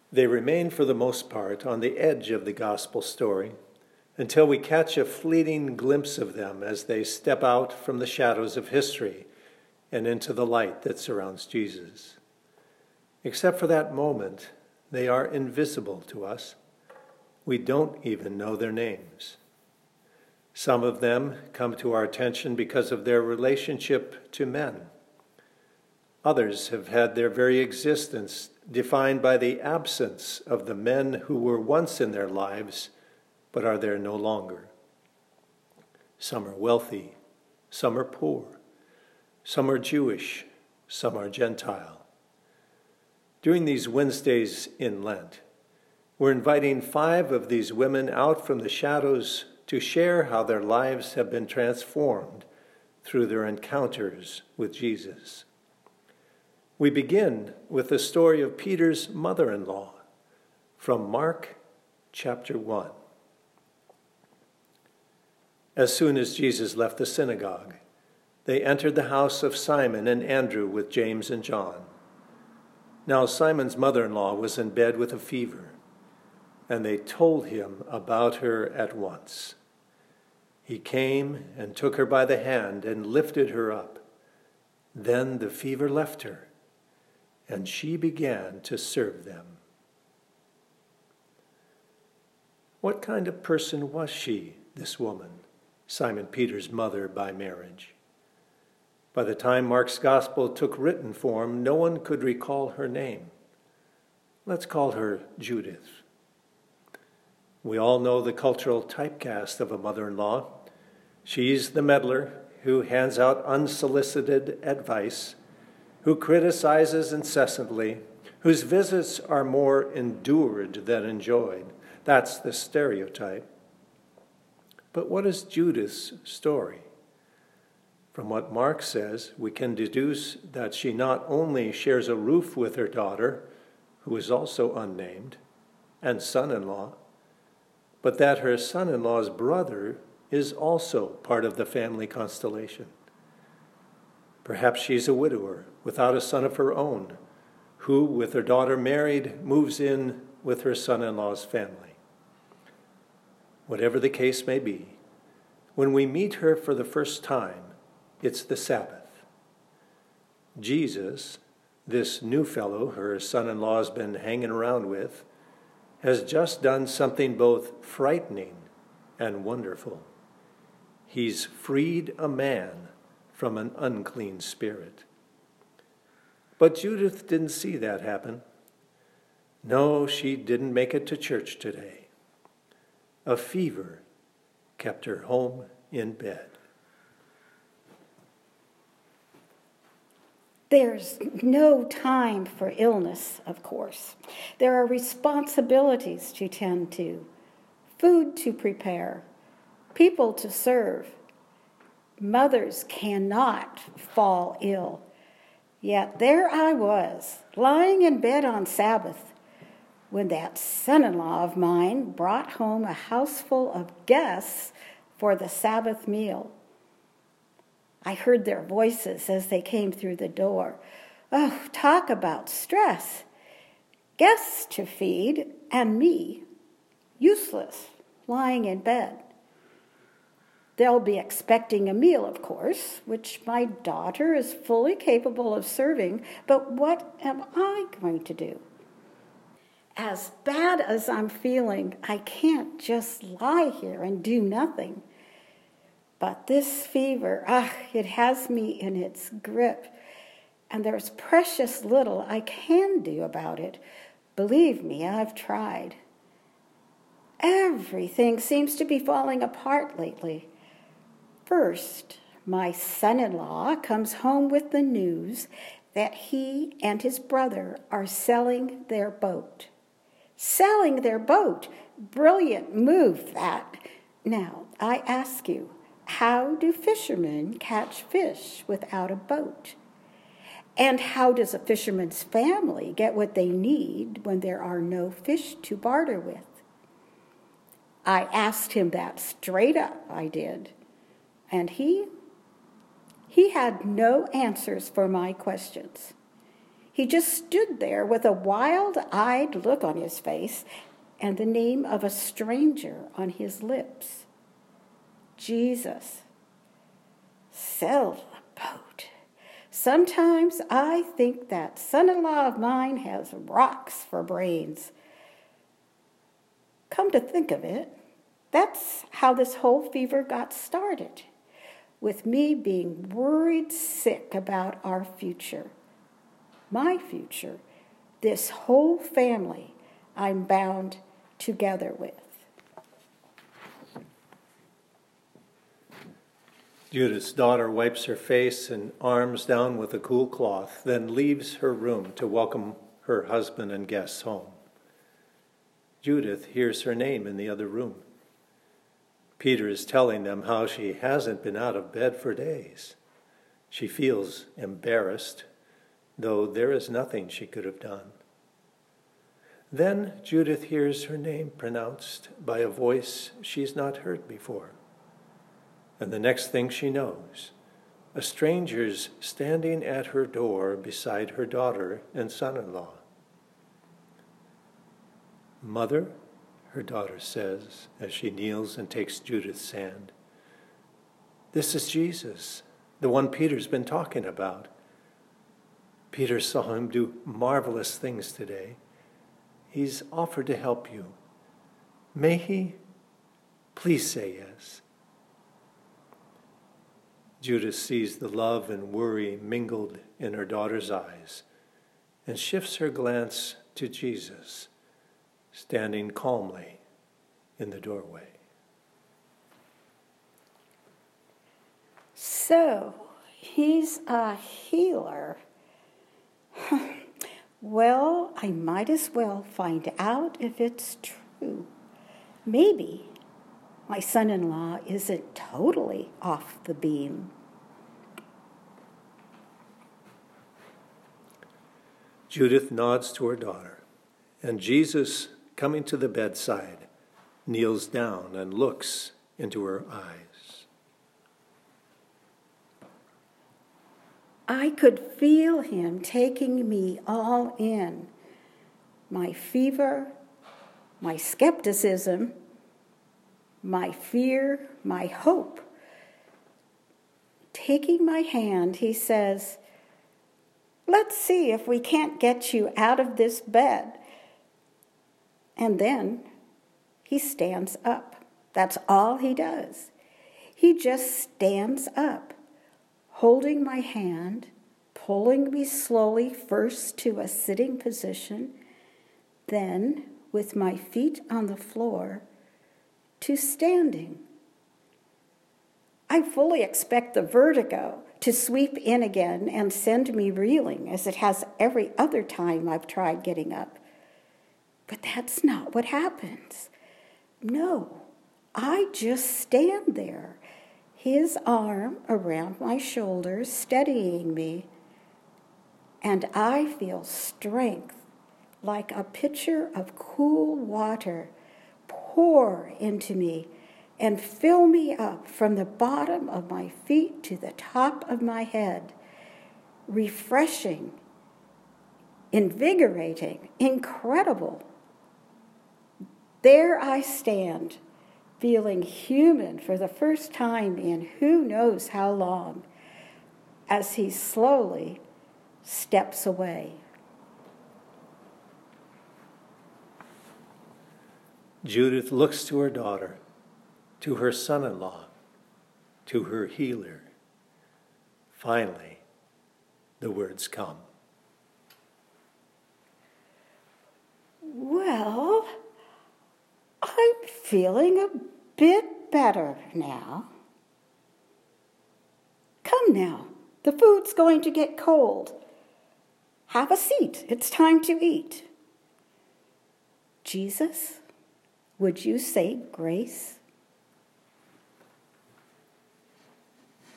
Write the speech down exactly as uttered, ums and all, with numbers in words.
They remain, for the most part, on the edge of the gospel story until we catch a fleeting glimpse of them as they step out from the shadows of history and into the light that surrounds Jesus. Except for that moment, they are invisible to us. We don't even know their names. Some of them come to our attention because of their relationship to men. Others have had their very existence defined by the absence of the men who were once in their lives but are there no longer. Some are wealthy, some are poor, some are Jewish, some are Gentile. During these Wednesdays in Lent, we're inviting five of these women out from the shadows to share how their lives have been transformed through their encounters with Jesus. We begin with the story of Peter's mother-in-law from Mark chapter one. As soon as Jesus left the synagogue, they entered the house of Simon and Andrew with James and John. Now Simon's mother-in-law was in bed with a fever, and they told him about her at once. He came and took her by the hand and lifted her up. Then the fever left her, and she began to serve them. What kind of person was she, this woman, Simon Peter's mother by marriage? By the time Mark's gospel took written form, no one could recall her name. Let's call her Judith. We all know the cultural typecast of a mother-in-law. She's the meddler who hands out unsolicited advice, who criticizes incessantly, whose visits are more endured than enjoyed. That's the stereotype. But what is Judith's story? From what Mark says, we can deduce that she not only shares a roof with her daughter, who is also unnamed, and son-in-law, but that her son-in-law's brother is also part of the family constellation. Perhaps she's a widower without a son of her own, who, with her daughter married, moves in with her son-in-law's family. Whatever the case may be, when we meet her for the first time, it's the Sabbath. Jesus, this new fellow her son-in-law's been hanging around with, has just done something both frightening and wonderful. He's freed a man from an unclean spirit. But Judith didn't see that happen. No, she didn't make it to church today. A fever kept her home in bed. There's no time for illness, of course. There are responsibilities to tend to, food to prepare, people to serve. Mothers cannot fall ill. Yet there I was, lying in bed on Sabbath, when that son-in-law of mine brought home a house full of guests for the Sabbath meal. I heard their voices as they came through the door. Oh, talk about stress. Guests to feed, and me, useless, lying in bed. They'll be expecting a meal, of course, which my daughter is fully capable of serving, but what am I going to do? As bad as I'm feeling, I can't just lie here and do nothing. But this fever, ah, it has me in its grip, and there's precious little I can do about it. Believe me, I've tried. Everything seems to be falling apart lately. First, my son-in-law comes home with the news that he and his brother are selling their boat. Selling their boat. Brilliant move, that. Now, I ask you, how do fishermen catch fish without a boat? And how does a fisherman's family get what they need when there are no fish to barter with? I asked him that straight up, I did. And he, he had no answers for my questions. He just stood there with a wild-eyed look on his face and the name of a stranger on his lips. Jesus. Sail the boat. Sometimes I think that son-in-law of mine has rocks for brains. Come to think of it, that's how this whole fever got started, with me being worried sick about our future. My future, this whole family I'm bound together with. Judith's daughter wipes her face and arms down with a cool cloth, then leaves her room to welcome her husband and guests home. Judith hears her name in the other room. Peter is telling them how she hasn't been out of bed for days. She feels embarrassed, though there is nothing she could have done. Then Judith hears her name pronounced by a voice she's not heard before. And the next thing she knows, a stranger's standing at her door beside her daughter and son-in-law. "Mother," her daughter says as she kneels and takes Judith's hand, "this is Jesus, the one Peter's been talking about. Peter saw him do marvelous things today. He's offered to help you. May he? Please say yes." Judith sees the love and worry mingled in her daughter's eyes and shifts her glance to Jesus, standing calmly in the doorway. So, he's a healer. Well, I might as well find out if it's true. Maybe my son-in-law isn't totally off the beam. Judith nods to her daughter, and Jesus, coming to the bedside, kneels down and looks into her eyes. I could feel him taking me all in. My fever, my skepticism, my fear, my hope. Taking my hand, he says, "Let's see if we can't get you out of this bed." And then he stands up. That's all he does. He just stands up, holding my hand, pulling me slowly first to a sitting position, then, with my feet on the floor, to standing. I fully expect the vertigo to sweep in again and send me reeling, as it has every other time I've tried getting up. But that's not what happens. No, I just stand there, his arm around my shoulders, steadying me, and I feel strength, like a pitcher of cool water, pour into me and fill me up from the bottom of my feet to the top of my head. Refreshing, invigorating, incredible. There I stand, feeling human for the first time in who knows how long, as he slowly steps away. Judith looks to her daughter, to her son-in-law, to her healer. Finally, the words come. Well, I'm feeling a bit better now. Come now, the food's going to get cold. Have a seat, it's time to eat. Jesus, would you say grace?